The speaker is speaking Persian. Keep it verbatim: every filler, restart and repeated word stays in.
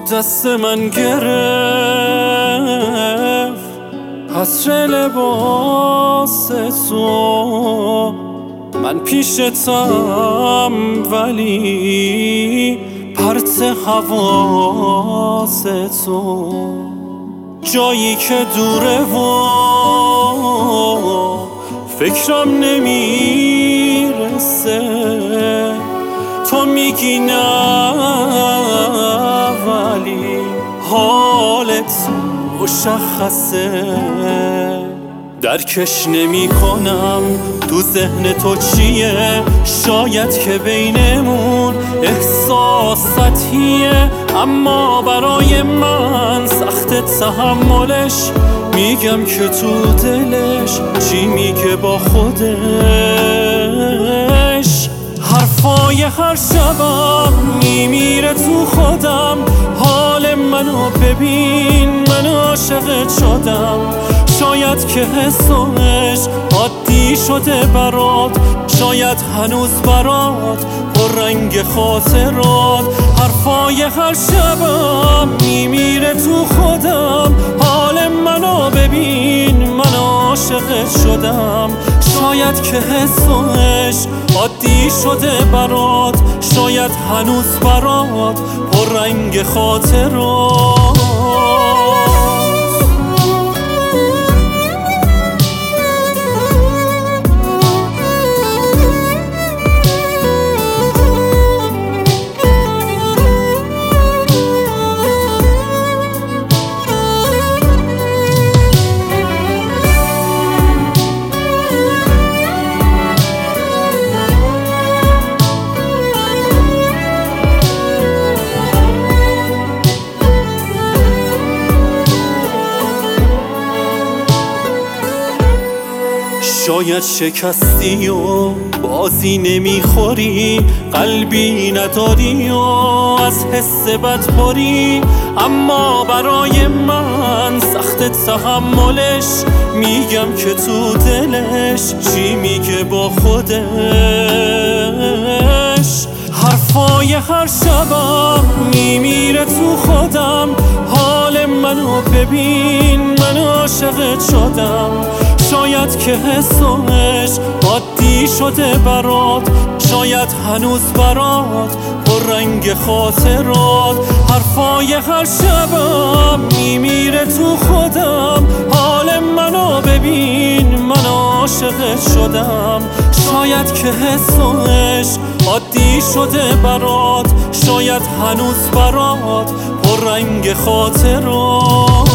دست من گرفت حسر لباس تو، من پیشتم ولی پرت حواس تو، جایی که دوره و فکرم نمیرسه، تو میگی نه ولی حالت مشخصه. درکش نمی کنم تو ذهن تو چیه، شاید که بینمون احساس سطحیه، اما برای من سخت تحملش. میگم که تو دلش چی میگه با خودش، حرفای هر شبم میمیره تو خودم. حال منو ببین، من عاشقت شدم، شاید که حسش عادی شده برات، شاید هنوز برات پر رنگ خاطرات. حرفای هر شبم میمیره تو خودم، حال منو ببین، من عاشقت شدم، شاید که حسش عادی شده برات، شاید هنوز برات پر رنگ خاطرات. شاید شکستی و بازی نمیخوری، قلبی نداری و از حس بد پری، اما برای من سخت تحملش. میگم که تو دلش چی میگه با خودش، حرفای هر شبم میمیره تو خودم. حال منو ببین، من عاشقت شدم، شاید که حسش عادی شده برات، شاید هنوز برات پر رنگ خاطرات. حرفای هر شبم میمیره تو خودم، حال منو ببین، من عاشقت شدم، شاید که حسش عادی شده برات، شاید هنوز برات پر رنگ خاطرات.